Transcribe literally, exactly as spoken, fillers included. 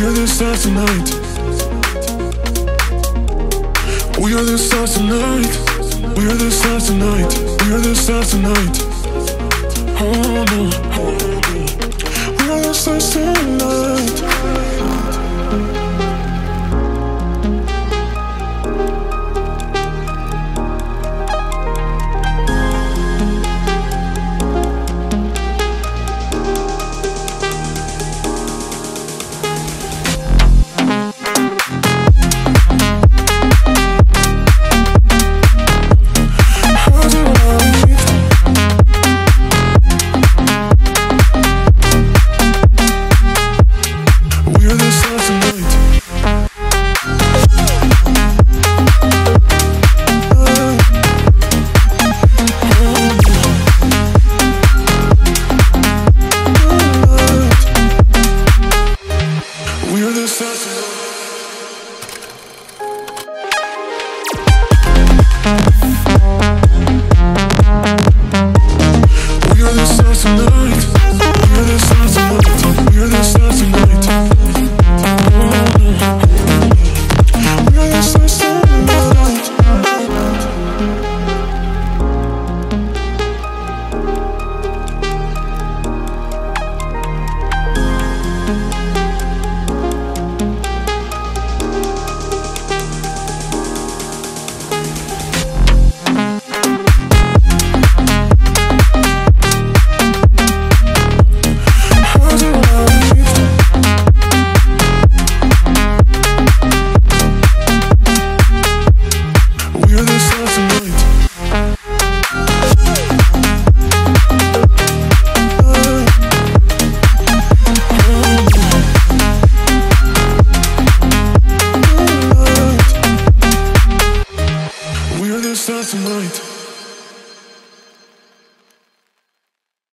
We are the stars tonight. We are the stars tonight. We are the stars tonight. We are the stars tonight. Oh no, oh no. We are the stars tonight.